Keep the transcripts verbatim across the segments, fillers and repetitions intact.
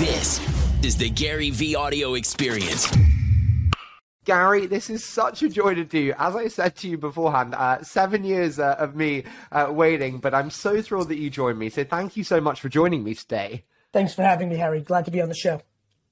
This is the Gary V Audio Experience. Gary, this is such a joy to do. As I said to you beforehand, uh, seven years uh, of me uh, waiting, but I'm so thrilled that you joined me. So thank you so much for joining me today. Thanks for having me, Harry. Glad to be on the show.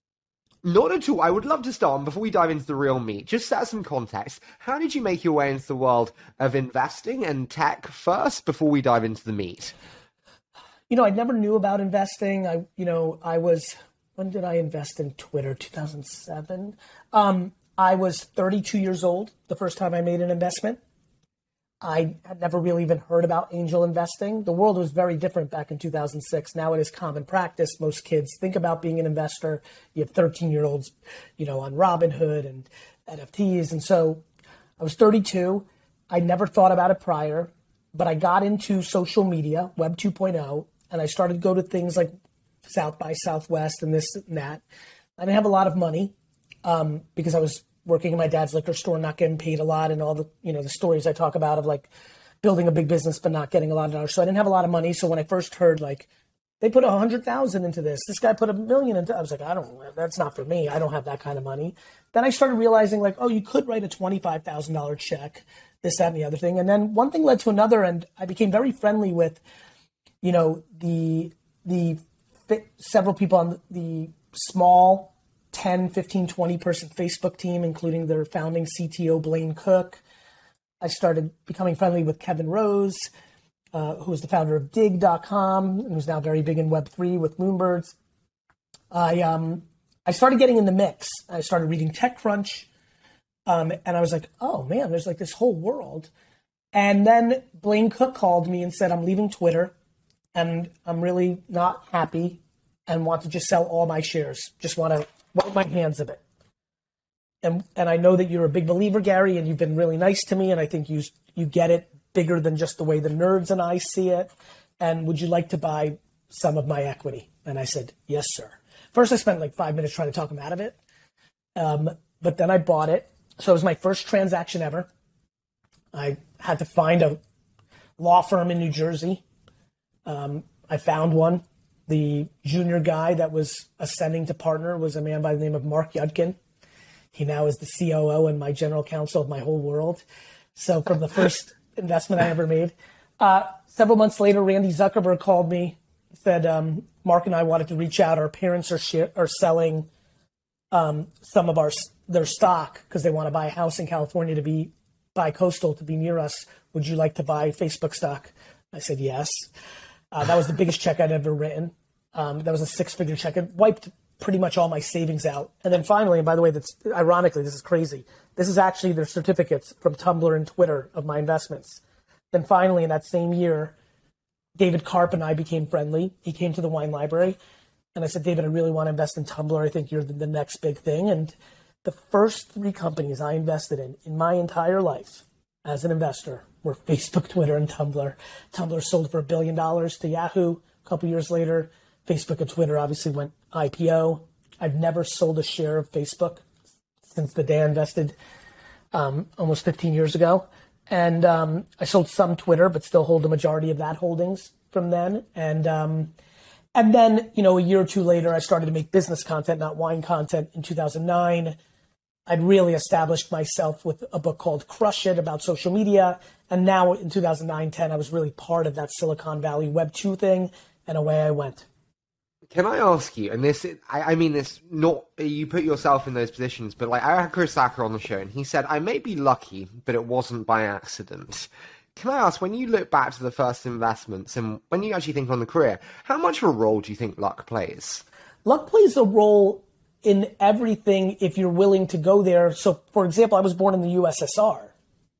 Not at all. I would love to start, before we dive into the real meat, just set some context. How did you make your way into the world of investing and tech first before we dive into the meat? You know, I never knew about investing. I, you know, I was, when did I invest in Twitter? two thousand seven. Um, I was thirty-two years old the first time I made an investment. I had never really even heard about angel investing. The world was very different back in two thousand six. Now it is common practice. Most kids think about being an investor. You have thirteen-year-olds, you know, on Robinhood and N F Ts. And so I was thirty-two. I never thought about it prior, but I got into social media, Web two point oh, and I started to go to things like South by Southwest and this and that. I didn't have a lot of money um, because I was working in my dad's liquor store, not getting paid a lot, and all the, you know, the stories I talk about of like building a big business but not getting a lot of dollars. So I didn't have a lot of money. So when I first heard like they put a hundred thousand into this, this guy put a million into, I was like, I don't, that's not for me. I don't have that kind of money. Then I started realizing like, oh, you could write a twenty-five thousand dollars check, this, that, and the other thing. And then one thing led to another, and I became very friendly with, you know, the the several people on the small ten, fifteen, twenty person Facebook team, including their founding C T O, Blaine Cook. I started becoming friendly with Kevin Rose, uh, who was the founder of dig dot com and who's now very big in Web three with Moonbirds. I um I started getting in the mix. I started reading TechCrunch, um, and I was like, oh man, there's like this whole world. And then Blaine Cook called me and said, I'm leaving Twitter and I'm really not happy and want to just sell all my shares. Just want to wipe my hands of it. And and I know that you're a big believer, Gary, and you've been really nice to me. And I think you you get it bigger than just the way the nerds and I see it. And would you like to buy some of my equity? And I said, yes, sir. First, I spent like five minutes trying to talk him out of it. Um, but then I bought it. So it was my first transaction ever. I had to find a law firm in New Jersey. Um, I found one. The junior guy that was ascending to partner was a man by the name of Mark Yudkin. He now is the C O O and my general counsel of my whole world. So from the first investment I ever made, uh, several months later, Randy Zuckerberg called me, said, um, Mark and I wanted to reach out. Our parents are sh- are selling um, some of our their stock because they want to buy a house in California to be bi-coastal to be near us. Would you like to buy Facebook stock? I said, yes. Uh, that was the biggest check I'd ever written. Um, that was a six-figure check. It wiped pretty much all my savings out. And then finally, and by the way, that's ironically, this is crazy. This is actually their certificates from Tumblr and Twitter of my investments. Then finally, in that same year, David Karp and I became friendly. He came to the wine library, and I said, David, I really want to invest in Tumblr. I think you're the, the next big thing. And the first three companies I invested in in my entire life as an investor were Facebook, Twitter, and Tumblr. Tumblr sold for a billion dollars to Yahoo. A couple years later, Facebook and Twitter obviously went I P O. I've never sold a share of Facebook since the day I invested um, almost fifteen years ago. And um, I sold some Twitter, but still hold the majority of that holdings from then. And um, and then, you know, a year or two later, I started to make business content, not wine content, in two thousand nine. I'd really established myself with a book called Crush It about social media. And now in two thousand nine, ten, I was really part of that Silicon Valley Web two thing, and away I went. Can I ask you, and this, I, I mean this, not, you put yourself in those positions, but like I had Chris Sacca on the show and he said, I may be lucky, but it wasn't by accident. Can I ask, when you look back to the first investments and when you actually think on the career, how much of a role do you think luck plays? Luck plays a role in everything if you're willing to go there. So, for example, I was born in the U S S R.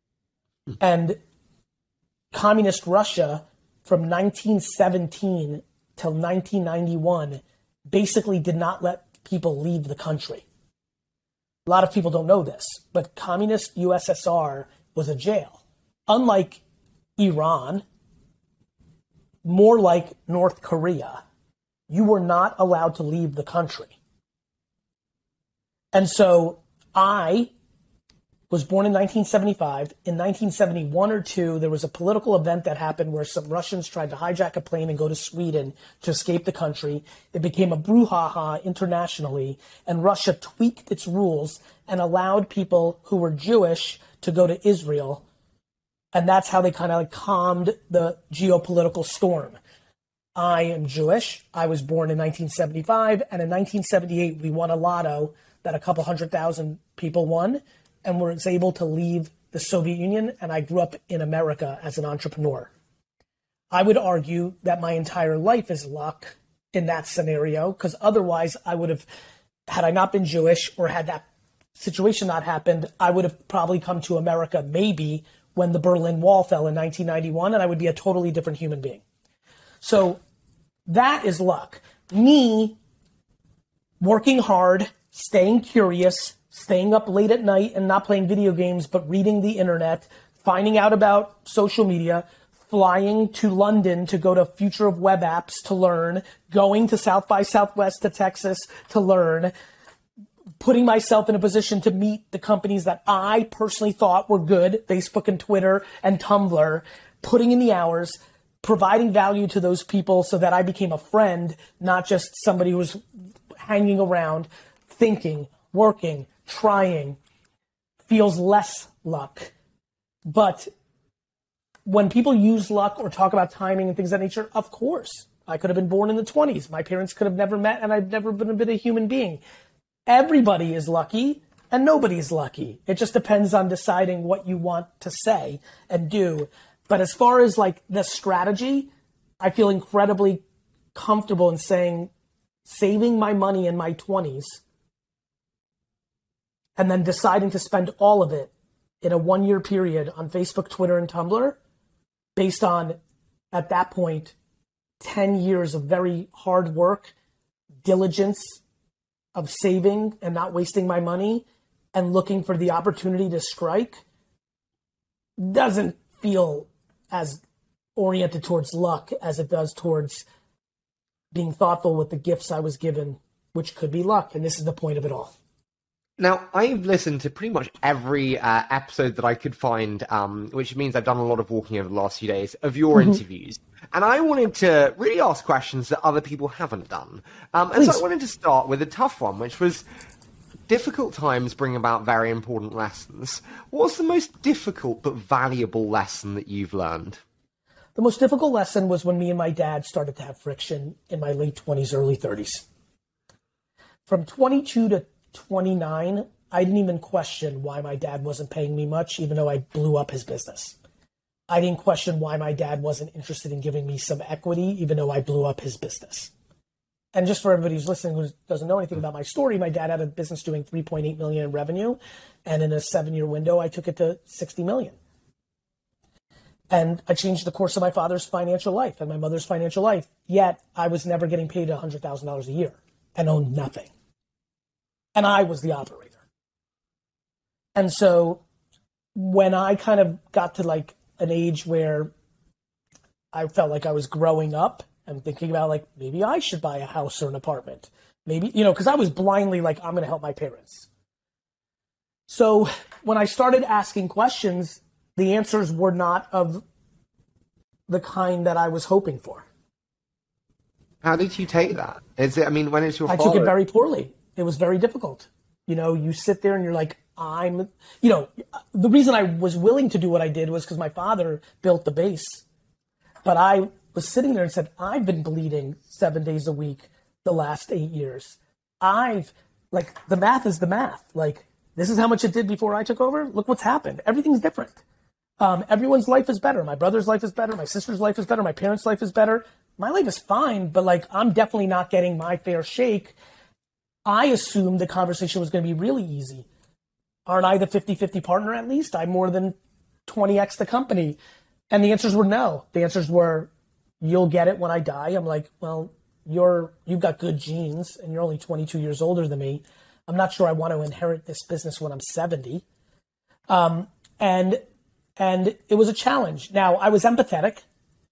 And communist Russia from nineteen seventeen till nineteen ninety-one basically did not let people leave the country. A lot of people don't know this, but communist U S S R was a jail. Unlike Iran, more like North Korea, you were not allowed to leave the country. And so I was born in nineteen seventy-five. In nineteen seventy-one or two, there was a political event that happened where some Russians tried to hijack a plane and go to Sweden to escape the country. It became a brouhaha internationally, and Russia tweaked its rules and allowed people who were Jewish to go to Israel. And that's how they kind of like calmed the geopolitical storm. I am Jewish. I was born in nineteen seventy-five, and in nineteen seventy-eight, we won a lotto that a couple hundred thousand people won, and was able to leave the Soviet Union, and I grew up in America as an entrepreneur. I would argue that my entire life is luck in that scenario, because otherwise I would have, had I not been Jewish or had that situation not happened, I would have probably come to America maybe when the Berlin Wall fell in nineteen ninety-one, and I would be a totally different human being. So that is luck. Me working hard, staying curious, staying up late at night and not playing video games, but reading the internet, finding out about social media, flying to London to go to Future of Web Apps to learn, going to South by Southwest to Texas to learn, putting myself in a position to meet the companies that I personally thought were good, Facebook and Twitter and Tumblr, putting in the hours, providing value to those people so that I became a friend, not just somebody who was hanging around, thinking, working, trying. Feels less luck. But when people use luck or talk about timing and things of that nature, of course, I could have been born in the twenties. My parents could have never met, and I've never been, been a human being. Everybody is lucky, and nobody's lucky. It just depends on deciding what you want to say and do. But as far as like the strategy, I feel incredibly comfortable in saying saving my money in my twenties and then deciding to spend all of it in a one-year period on Facebook, Twitter, and Tumblr based on, at that point, ten years of very hard work, diligence, of saving and not wasting my money and looking for the opportunity to strike doesn't feel as oriented towards luck as it does towards being thoughtful with the gifts I was given, which could be luck. And this is the point of it all. Now, I've listened to pretty much every uh, episode that I could find, um, which means I've done a lot of walking over the last few days, of your mm-hmm. interviews. And I wanted to really ask questions that other people haven't done. Um, and so I wanted to start with a tough one, which was difficult times bring about very important lessons. What's the most difficult but valuable lesson that you've learned? The most difficult lesson was when me and my dad started to have friction in my late twenties, early thirties. From twenty-two to twenty-nine, I didn't even question why my dad wasn't paying me much, even though I blew up his business. I didn't question why my dad wasn't interested in giving me some equity, even though I blew up his business. And just for everybody who's listening who doesn't know anything about my story, my dad had a business doing three point eight million in revenue. And in a seven-year window, I took it to sixty million. And I changed the course of my father's financial life and my mother's financial life. Yet I was never getting paid one hundred thousand dollars a year and owned nothing. And I was the operator. And so when I kind of got to like an age where I felt like I was growing up and thinking about like, maybe I should buy a house or an apartment. Maybe, you know, because I was blindly like, I'm going to help my parents. So when I started asking questions, the answers were not of the kind that I was hoping for. How did you take that? Is it, I mean, when it's your I father... took it very poorly. It was very difficult. You know, you sit there and you're like, I'm, you know, the reason I was willing to do what I did was because my father built the base. But I was sitting there and said, I've been bleeding seven days a week the last eight years. I've, like, the math is the math. Like, this is how much it did before I took over. Look what's happened. Everything's different. Um, everyone's life is better. My brother's life is better. My sister's life is better. My parents' life is better. My life is fine, but, like, I'm definitely not getting my fair shake. I assumed the conversation was going to be really easy. Aren't I the fifty-fifty partner at least? I'm more than twenty x the company. And the answers were no. The answers were, you'll get it when I die. I'm like, well, you're, you've got good genes and you're only twenty-two years older than me. I'm not sure I want to inherit this business when I'm seventy. Um, and, and it was a challenge. Now, I was empathetic,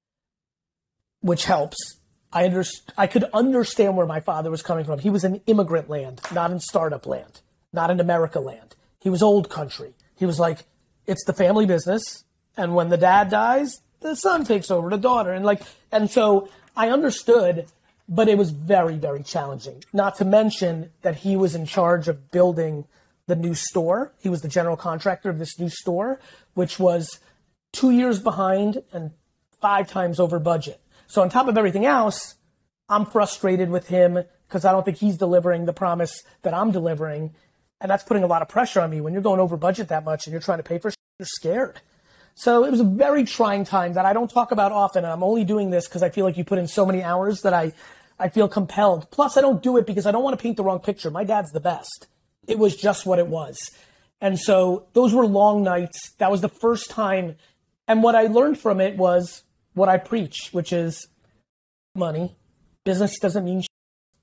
which helps. I under, I could understand where my father was coming from. He was in immigrant land, not in startup land, not in America land. He was old country. He was like, it's the family business. And when the dad dies, the son takes over the daughter. And like, and so I understood, but it was very, very challenging. Not to mention that he was in charge of building the new store. He was the general contractor of this new store, which was two years behind and five times over budget. So on top of everything else, I'm frustrated with him because I don't think he's delivering the promise that I'm delivering. And that's putting a lot of pressure on me. When you're going over budget that much and you're trying to pay for shit, you're scared. So it was a very trying time that I don't talk about often. And I'm only doing this because I feel like you put in so many hours that I, I feel compelled. Plus, I don't do it because I don't want to paint the wrong picture. My dad's the best. It was just what it was. And so those were long nights. That was the first time. And what I learned from it was what I preach, which is money. Business doesn't mean shit.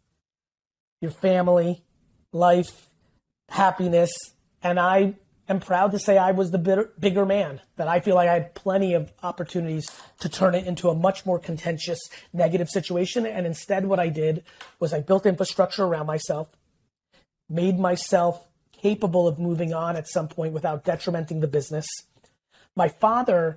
Your family, life, happiness. And I am proud to say I was the bigger, bigger man, that I feel like I had plenty of opportunities to turn it into a much more contentious, negative situation. And instead what I did was I built infrastructure around myself, made myself capable of moving on at some point without detrimenting the business. My father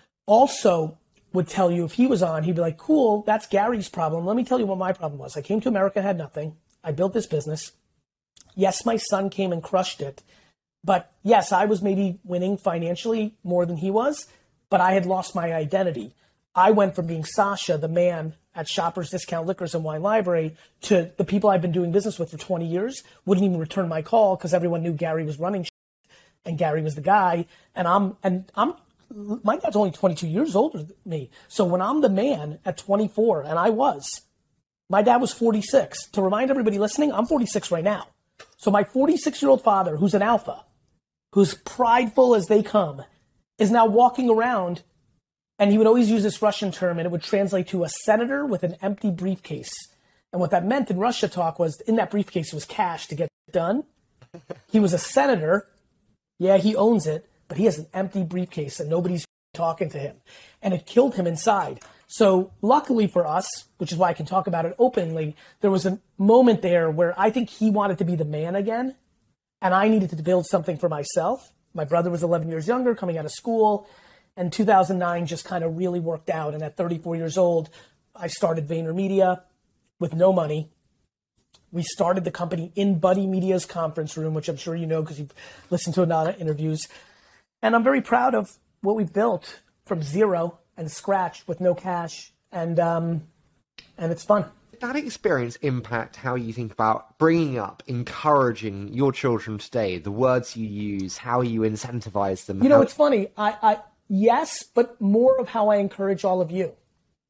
also would tell you if he was on, he'd be like, cool, that's Gary's problem. Let me tell you what my problem was. I came to America, had nothing. I built this business. Yes, my son came and crushed it. But yes, I was maybe winning financially more than he was, but I had lost my identity. I went from being Sasha, the man at Shoppers Discount Liquors and Wine Library, to the people I've been doing business with for twenty years wouldn't even return my call because everyone knew Gary was running shit and Gary was the guy. And I'm, and I'm, my dad's only twenty-two years older than me. So when I'm the man at twenty-four, and I was, my dad was forty-six. To remind everybody listening, I'm forty-six right now. So my forty-six-year-old father, who's an alpha, who's prideful as they come, is now walking around, and he would always use this Russian term, and it would translate to a senator with an empty briefcase. And what that meant in Russia talk was in that briefcase was cash to get it done. He was a senator. Yeah, he owns it, but he has an empty briefcase and nobody's talking to him. And it killed him inside. So luckily for us, which is why I can talk about it openly, there was a moment there where I think he wanted to be the man again. And I needed to build something for myself. My brother was eleven years younger, coming out of school. And two thousand nine just kind of really worked out. And at thirty-four years old, I started VaynerMedia with no money. We started the company in Buddy Media's conference room, which I'm sure you know because you've listened to a lot of interviews. And I'm very proud of what we've built from zero and scratch with no cash. And um, and it's fun. Did that experience impact how you think about bringing up, encouraging your children today, the words you use, how you incentivize them? You know, how... it's funny. I, I yes, but more of how I encourage all of you.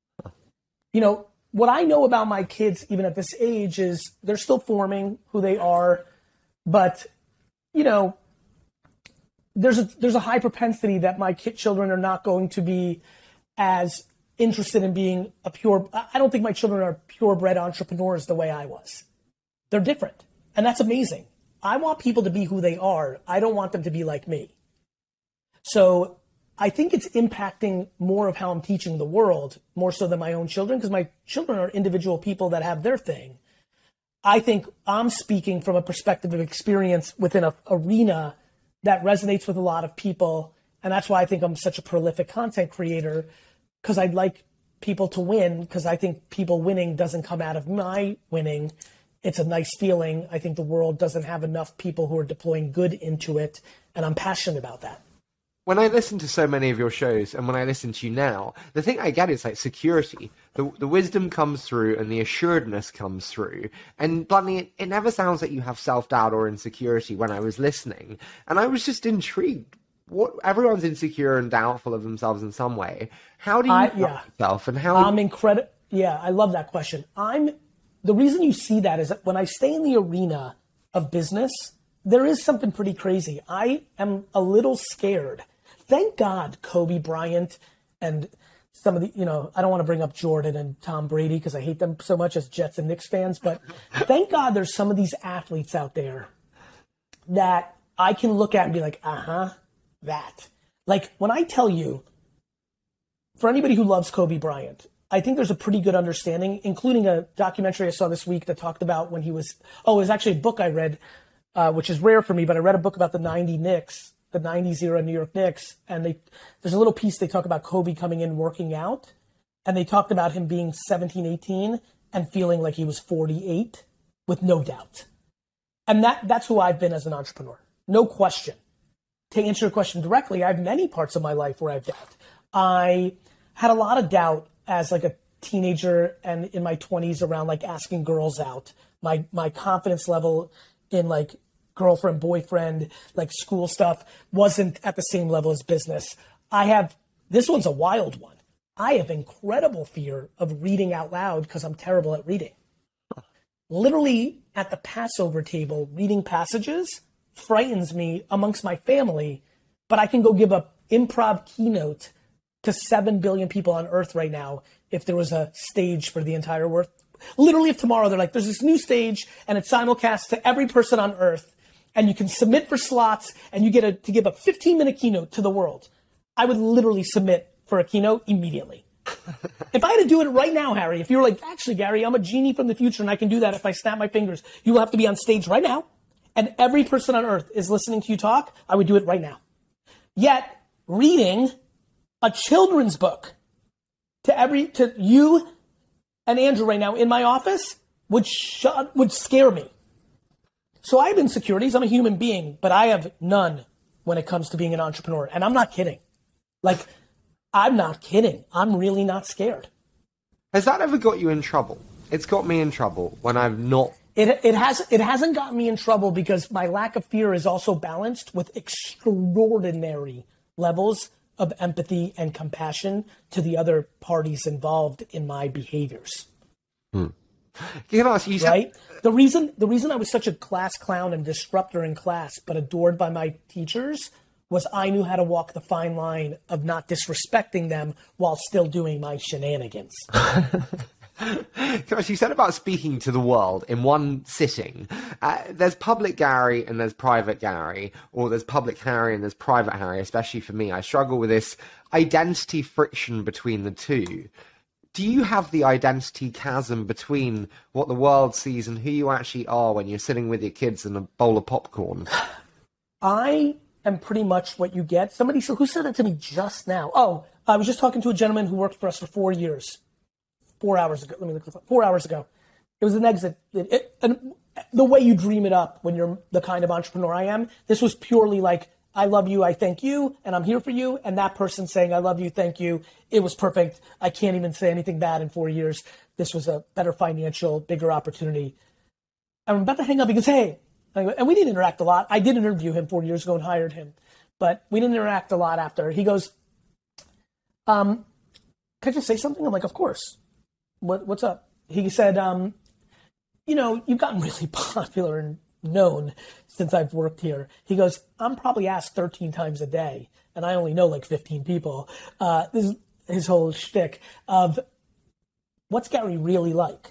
You know, what I know about my kids, even at this age, is they're still forming who they are. But, you know, there's a there's a high propensity that my kid children are not going to be as interested in being a pure, I don't think my children are purebred entrepreneurs the way I was. They're different. And that's amazing. I want people to be who they are. I don't want them to be like me. So I think it's impacting more of how I'm teaching the world, more so than my own children, because my children are individual people that have their thing. I think I'm speaking from a perspective of experience within an arena that resonates with a lot of people. And that's why I think I'm such a prolific content creator, because I'd like people to win, because I think people winning doesn't come out of my winning. It's a nice feeling. I think the world doesn't have enough people who are deploying good into it, and I'm passionate about that. When I listen to so many of your shows, and when I listen to you now, the thing I get is like security. The the wisdom comes through and the assuredness comes through. And bluntly, it, it never sounds like you have self-doubt or insecurity when I was listening. And I was just intrigued. What everyone's insecure and doubtful of themselves in some way. How do you I, know yeah. yourself and how I'm incredible. Yeah, I love that question. I'm the reason you see that is that when I stay in the arena of business, there is something pretty crazy. I am a little scared. Thank God Kobe Bryant and some of the, you know, I don't want to bring up Jordan and Tom Brady because I hate them so much as Jets and Knicks fans, but thank God there's some of these athletes out there that I can look at and be like, uh-huh, that. Like when I tell you, for anybody who loves Kobe Bryant, I think there's a pretty good understanding, including a documentary I saw this week that talked about when he was, oh, it was actually a book I read, uh, which is rare for me, but I read a book about the ninety Knicks the nineties era New York Knicks, and they there's a little piece they talk about Kobe coming in working out, and they talked about him being seventeen, eighteen and feeling like he was forty-eight with no doubt. And that that's who I've been as an entrepreneur. No question. To answer your question directly, I have many parts of my life where I've doubt. I had a lot of doubt as like a teenager and in my twenties around like asking girls out. My my confidence level in like girlfriend, boyfriend, like school stuff wasn't at the same level as business. I have, this one's a wild one. I have incredible fear of reading out loud because I'm terrible at reading. Literally at the Passover table, reading passages frightens me amongst my family, but I can go give a improv keynote to seven billion people on earth right now if there was a stage for the entire earth. Literally, if tomorrow they're like, there's this new stage and it's simulcast to every person on earth and you can submit for slots and you get a, to give a fifteen minute keynote to the world, I would literally submit for a keynote immediately. If I had to do it right now, Harry, if you were like, actually, Gary, I'm a genie from the future and I can do that if I snap my fingers, you will have to be on stage right now and every person on earth is listening to you talk, I would do it right now. Yet, reading a children's book to every, to you and Andrew right now in my office would shut, would scare me. So I have insecurities. I'm a human being, but I have none when it comes to being an entrepreneur. And I'm not kidding. Like, I'm not kidding. I'm really not scared. Has that ever got you in trouble? It's got me in trouble when I've not. It, it, has, it hasn't gotten me in trouble because my lack of fear is also balanced with extraordinary levels of empathy and compassion to the other parties involved in my behaviors. Hmm. You can ask, you said- right? The reason, the reason I was such a class clown and disruptor in class, but adored by my teachers, was I knew how to walk the fine line of not disrespecting them while still doing my shenanigans. Gosh, you said about speaking to the world in one sitting. Uh, there's public Gary and there's private Gary, or there's public Harry and there's private Harry, especially for me. I struggle with this identity friction between the two. Do you have the identity chasm between what the world sees and who you actually are when you're sitting with your kids in a bowl of popcorn? I am pretty much what you get. Somebody said, who said that to me just now? Oh, I was just talking to a gentleman who worked for us for four years. Four hours ago. Let me look at four hours ago. It was an exit. It, it, and the way you dream it up when you're the kind of entrepreneur I am, this was purely like, I love you, I thank you, and I'm here for you. And that person saying, I love you, thank you. It was perfect. I can't even say anything bad in four years. This was a better financial, bigger opportunity. And I'm about to hang up. He goes, hey. And we didn't interact a lot. I did interview him four years ago and hired him. But we didn't interact a lot after. He goes, um, can I just say something? I'm like, of course. What, what's up? He said, um, you know, you've gotten really popular and known since I've worked here. He goes, I'm probably asked thirteen times a day, and I only know like fifteen people. Uh, this is his whole shtick of, what's Gary really like?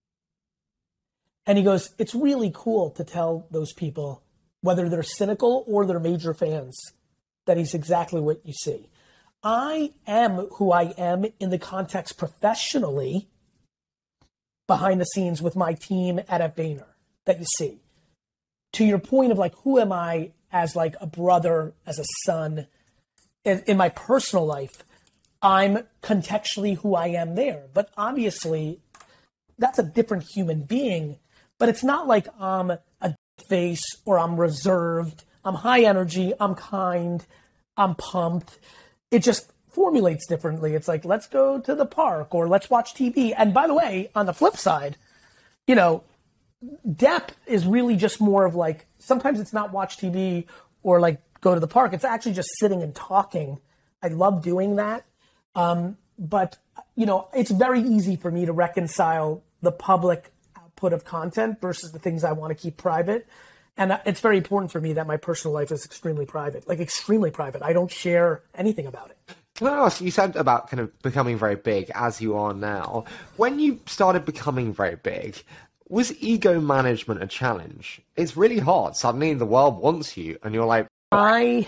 And he goes, it's really cool to tell those people, whether they're cynical or they're major fans, that he's exactly what you see. I am who I am in the context professionally behind the scenes with my team at Vayner that you see. To your point of like, who am I as like a brother, as a son, in, in my personal life, I'm contextually who I am there. But obviously, that's a different human being. But it's not like I'm a face or I'm reserved. I'm high energy. I'm kind. I'm pumped. It just formulates differently. It's like, let's go to the park or let's watch T V. And by the way, on the flip side, you know, depth is really just more of like, sometimes it's not watch T V or like go to the park. It's actually just sitting and talking. I love doing that. Um, but, you know, it's very easy for me to reconcile the public output of content versus the things I want to keep private. And it's very important for me that my personal life is extremely private, like extremely private. I don't share anything about it. Can I ask, you said about kind of becoming very big as you are now. When you started becoming very big, was ego management a challenge? It's really hard. Suddenly the world wants you and you're like, I,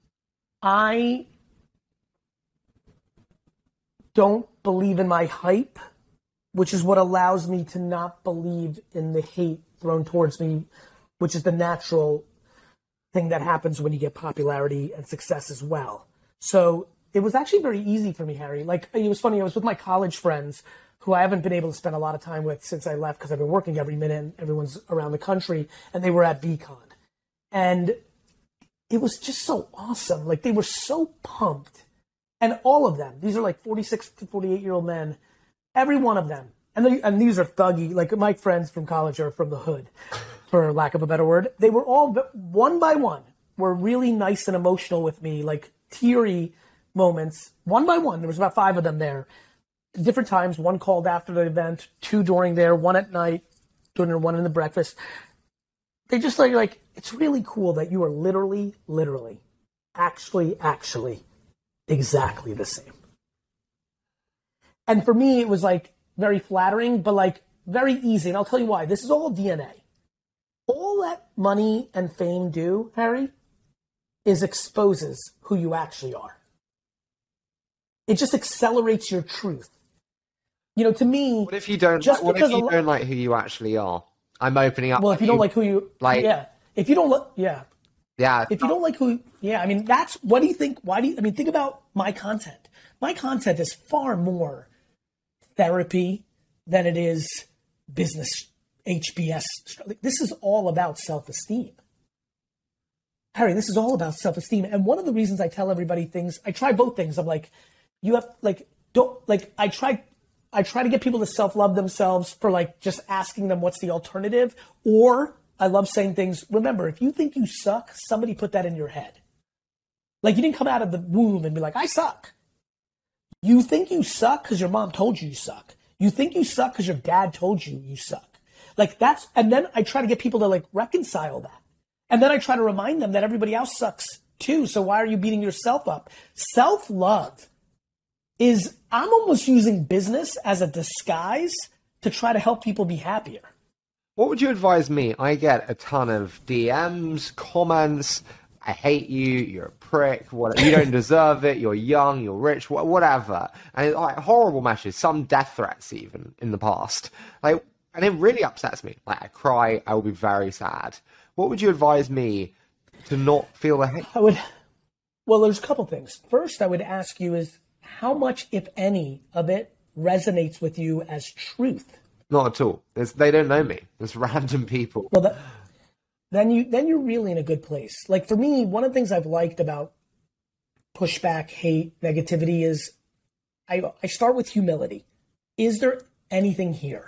I don't believe in my hype, which is what allows me to not believe in the hate thrown towards me, which is the natural thing that happens when you get popularity and success as well. So it was actually very easy for me, Harry. Like, it was funny, I was with my college friends who I haven't been able to spend a lot of time with since I left because I've been working every minute and everyone's around the country, and they were at VCon. And it was just so awesome. Like, they were so pumped. And all of them, these are like forty-six to forty-eight year old men, every one of them. And, they, and these are thuggy, like my friends from college are from the hood, for lack of a better word. They were all, one by one, were really nice and emotional with me, like teary moments, one by one. There was about five of them there. Different times, one called after the event, two during there, one at night, dinner, one in the breakfast. They just like, like, it's really cool that you are literally, literally, actually, actually, exactly the same. And for me, it was like very flattering, but like very easy. And I'll tell you why. This is all D N A. All that money and fame do, Harry, is exposes who you actually are. It just accelerates your truth. You know, to me, What if you don't? just What if because you a, don't like who you actually are? I'm opening up. well, if you don't like who you, like, yeah, if you don't look, yeah, yeah, if you don't like who, yeah, I mean, that's, what do you think, why do you, I mean, think about my content. My content is far more therapy than it is business H B S. This is all about self-esteem. Harry, this is all about self-esteem. And one of the reasons I tell everybody things, I try both things. I'm like, you have, like, don't, like, I try, I try to get people to self-love themselves for like just asking them what's the alternative. Or I love saying things, remember, if you think you suck, somebody put that in your head. Like, you didn't come out of the womb and be like, I suck. You think you suck because your mom told you you suck. You think you suck because your dad told you you suck. Like, that's, and then I try to get people to like reconcile that. And then I try to remind them that everybody else sucks too. So why are you beating yourself up? Self-love is, I'm almost using business as a disguise to try to help people be happier. What would you advise me? I get a ton of D Ms, comments. I hate you. You're a prick. What, you don't deserve it. You're young. You're rich. Whatever. And like horrible messages. Some death threats even in the past. Like, and it really upsets me. Like, I cry. I will be very sad. What would you advise me to not feel the hate? I would. Well, there's a couple things. First, I would ask you is how much, if any, of it resonates with you as truth. Not at all. It's, they don't know me. It's random people. Well, that, then you then you're really in a good place. Like, for me, one of the things I've liked about pushback, hate, negativity is I I start with humility. Is there anything here?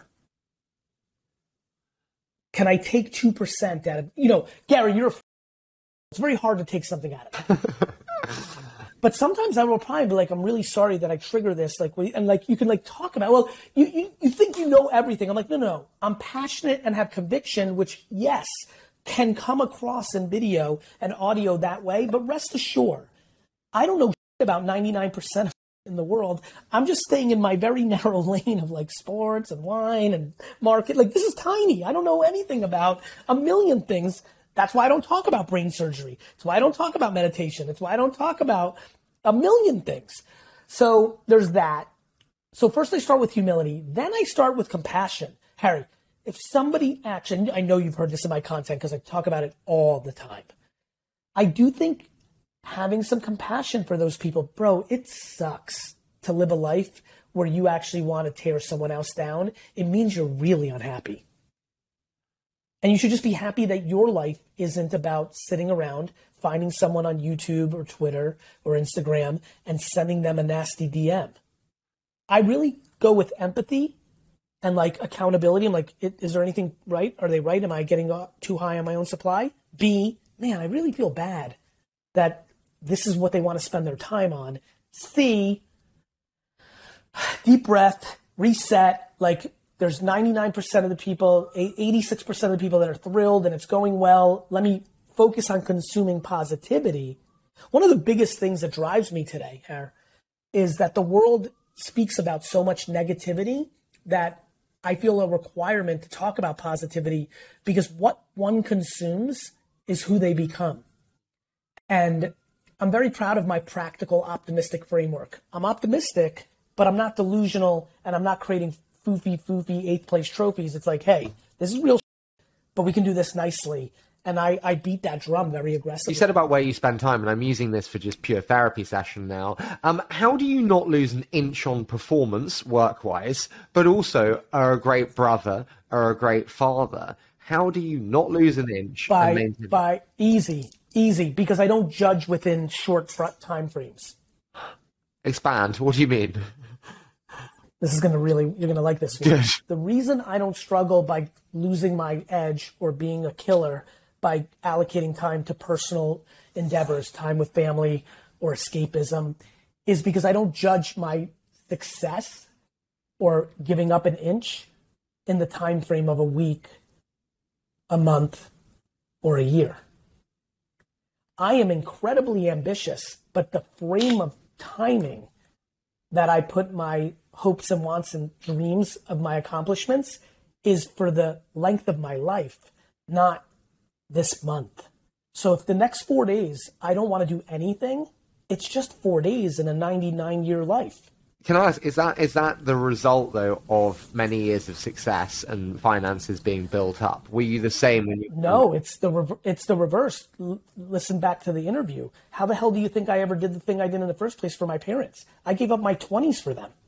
Can I take two percent out of, you know, Gary, you're a f- it's very hard to take something out of it. But sometimes I will probably be like, I'm really sorry that I trigger this. Like, and like, you can like talk about, well, you, you, you think you know everything. I'm like, no, no, I'm passionate and have conviction, which yes, can come across in video and audio that way. But rest assured, I don't know about ninety-nine percent of in the world. I'm just staying in my very narrow lane of like sports and wine and market. Like, this is tiny. I don't know anything about a million things. That's why I don't talk about brain surgery. It's why I don't talk about meditation. It's why I don't talk about a million things. So there's that. So first I start with humility. Then I start with compassion. Harry, if somebody actually, I know you've heard this in my content because I talk about it all the time. I do think having some compassion for those people, bro, it sucks to live a life where you actually want to tear someone else down. It means you're really unhappy. And you should just be happy that your life isn't about sitting around, finding someone on YouTube or Twitter or Instagram and sending them a nasty D M. I really go with empathy and like accountability. I'm like, is there anything right? Are they right? Am I getting too high on my own supply? B, man, I really feel bad that this is what they want to spend their time on. C, deep breath, reset, like, there's ninety-nine percent of the people, eighty-six percent of the people that are thrilled and it's going well. Let me focus on consuming positivity. One of the biggest things that drives me today, Harry, is that the world speaks about so much negativity that I feel a requirement to talk about positivity because what one consumes is who they become. And I'm very proud of my practical, optimistic framework. I'm optimistic, but I'm not delusional and I'm not creating foofy, foofy eighth place trophies. It's like, hey, this is real, but we can do this nicely. And I, I beat that drum very aggressively. You said about where you spend time, and I'm using this for just pure therapy session now. Um, how do you not lose an inch on performance work-wise, but also are a great brother, are a great father? How do you not lose an inch? By, and maintain- by easy, easy, because I don't judge within short front time frames. Expand. What do you mean? This is going to really, you're going to like this one. Good. The reason I don't struggle by losing my edge or being a killer by allocating time to personal endeavors, time with family or escapism, is because I don't judge my success or giving up an inch in the time frame of a week, a month, or a year. I am incredibly ambitious, but the frame of timing that I put my hopes and wants and dreams of my accomplishments is for the length of my life, not this month. So if the next four days I don't want to do anything, it's just four days in a ninety-nine year life. Can I ask, is that is that the result, though, of many years of success and finances being built up? Were you the same when you... No, it's the rev- it's the reverse. L- listen back to the interview. How the hell do you think I ever did the thing I did in the first place for my parents? I gave up my twenties for them.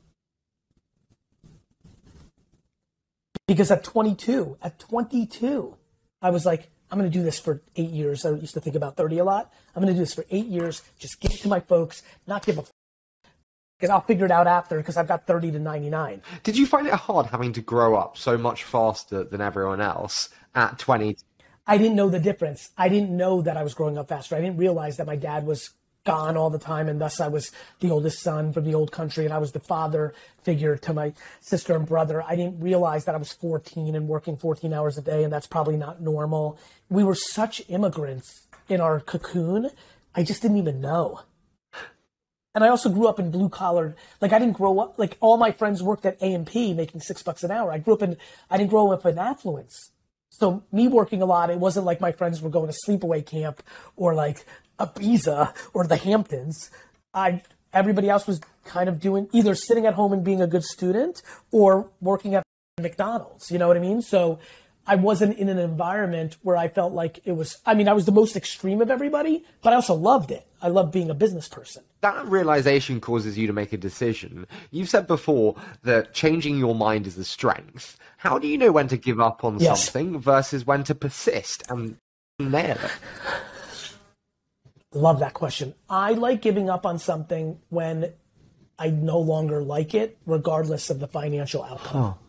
Because at twenty-two, at twenty-two, I was like, I'm going to do this for eight years. I used to think about thirty a lot. I'm going to do this for eight years. Just give it to my folks, not give a f- because I'll figure it out after because I've got thirty to ninety-nine. Did you find it hard having to grow up so much faster than everyone else at twenty? I didn't know the difference. I didn't know that I was growing up faster. I didn't realize that my dad was gone all the time, and thus I was the oldest son from the old country, and I was the father figure to my sister and brother. I didn't realize that I was fourteen and working fourteen hours a day, and that's probably not normal. We were such immigrants in our cocoon, I just didn't even know. And I also grew up in blue collar. Like I didn't grow up, like all my friends worked at A and P making six bucks an hour. I grew up in, I didn't grow up in affluence. So me working a lot, it wasn't like my friends were going to sleepaway camp or like Ibiza or the Hamptons. I, everybody else was kind of doing either sitting at home and being a good student or working at McDonald's. You know what I mean? So I wasn't in an environment where I felt like it was, I mean, I was the most extreme of everybody, but I also loved it. I loved being a business person. That realization causes you to make a decision. You've said before that changing your mind is a strength. How do you know when to give up on Yes. something versus when to persist and nail it? Love that question. I like giving up on something when I no longer like it, regardless of the financial outcome. Huh.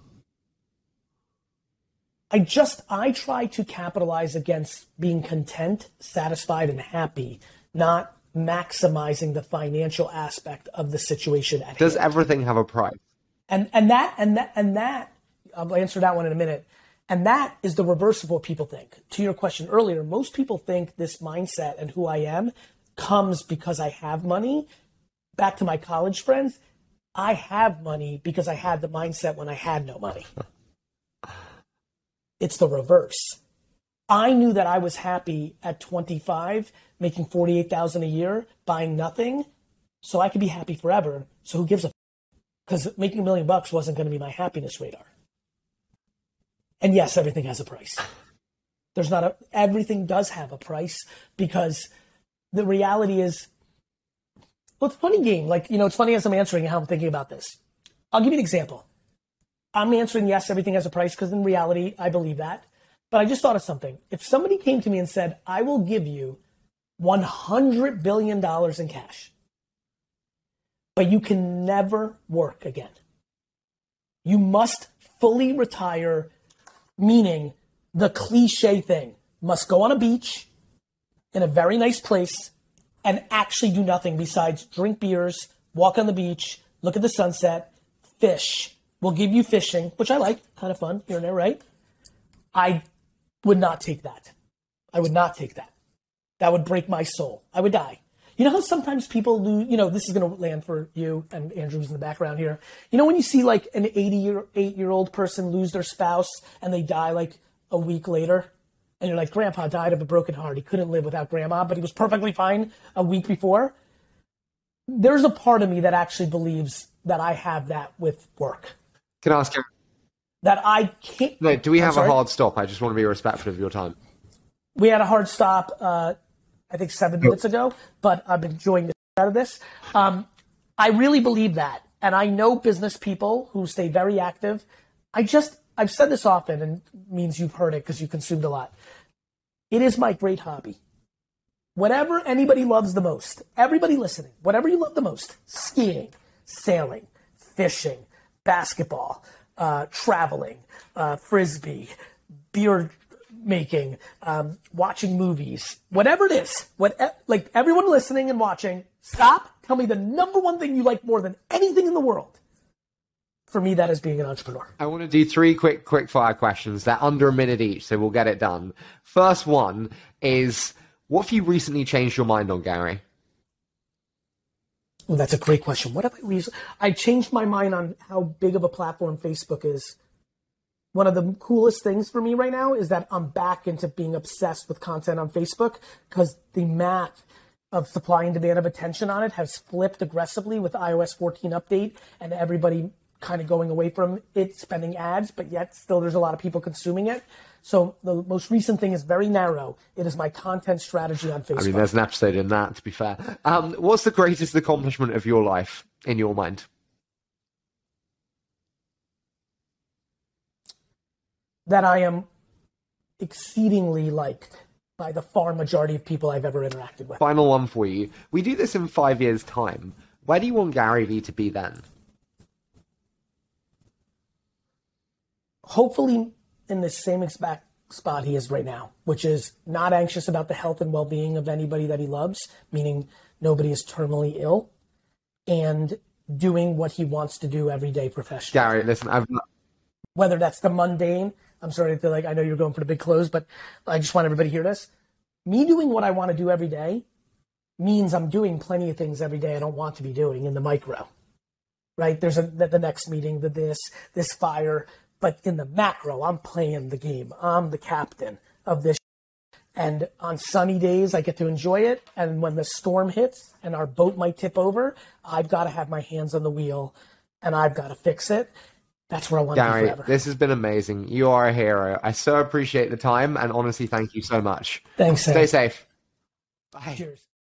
I just, I try to capitalize against being content, satisfied, and happy, not maximizing the financial aspect of the situation at Does hand. everything have a price? And and that and that and that I'll answer that one in a minute. And that is the reverse of what people think. To your question earlier, most people think this mindset and who I am comes because I have money. Back to my college friends, I have money because I had the mindset when I had no money. It's the reverse. I knew that I was happy at twenty-five, making forty-eight thousand dollars a year, buying nothing, so I could be happy forever. So who gives a f-? Because making a million bucks wasn't going to be my happiness radar. And yes, everything has a price. There's not a, everything does have a price because the reality is, well, it's a funny game. Like, you know, it's funny as I'm answering how I'm thinking about this. I'll give you an example. I'm answering yes, everything has a price because in reality, I believe that. But I just thought of something. If somebody came to me and said, I will give you one hundred billion dollars in cash, but you can never work again. You must fully retire, meaning the cliche thing, must go on a beach in a very nice place and actually do nothing besides drink beers, walk on the beach, look at the sunset, fish. We'll give you fishing, which I like, kind of fun here and there, right? I would not take that. I would not take that. That would break my soul. I would die. You know how sometimes people lose, you know, this is going to land for you and Andrew's in the background here. You know when you see like an eighty-eight-year-old person lose their spouse and they die like a week later? And you're like, Grandpa died of a broken heart. He couldn't live without Grandma, but he was perfectly fine a week before. There's a part of me that actually believes that I have that with work. Can I ask you? That I can't. No, do we I'm have sorry? a hard stop? I just want to be respectful of your time. We had a hard stop, uh, I think seven minutes ago, but I'm enjoying the out of this. Um, I really believe that. And I know business people who stay very active. I just, I've said this often, and it means you've heard it because you consumed a lot. It is my great hobby. Whatever anybody loves the most, everybody listening, whatever you love the most, skiing, sailing, fishing, basketball, uh, traveling, uh, frisbee, beer making, um, watching movies, whatever it is, what, like everyone listening and watching, stop, tell me the number one thing you like more than anything in the world. For me, that is being an entrepreneur. I want to do three quick, quick fire questions. They're under a minute each, so we'll get it done. First one is, what have you recently changed your mind on, Gary? Well, that's a great question. What have I recently? I changed my mind on how big of a platform Facebook is. One of the coolest things for me right now is that I'm back into being obsessed with content on Facebook because the math of supply and demand of attention on it has flipped aggressively with i O S fourteen update and everybody kind of going away from it spending ads, but yet still there's a lot of people consuming it. So the most recent thing is very narrow. It is my content strategy on Facebook. I mean, there's an episode in that, to be fair. Um, what's the greatest accomplishment of your life in your mind? That I am exceedingly liked by the far majority of people I've ever interacted with. Final one for you. We do this in five years' time. Where do you want Gary Vee to be then? Hopefully in the same exact spot he is right now, which is not anxious about the health and well-being of anybody that he loves, meaning nobody is terminally ill, and doing what he wants to do every day professionally. Gary, listen, I've... Whether that's the mundane, I'm sorry to feel like I know you're going for the big close, but I just want everybody to hear this. Me doing what I want to do every day means I'm doing plenty of things every day I don't want to be doing in the micro, right? There's a, the, the next meeting, the this, this fire, but in the macro, I'm playing the game. I'm the captain of this. And on sunny days, I get to enjoy it. And when the storm hits and our boat might tip over, I've got to have my hands on the wheel and I've got to fix it. That's where I want Gary, to be forever. This has been amazing. You are a hero. I so appreciate the time, and honestly, thank you so much. Thanks, Sam. Stay safe. Bye. Cheers.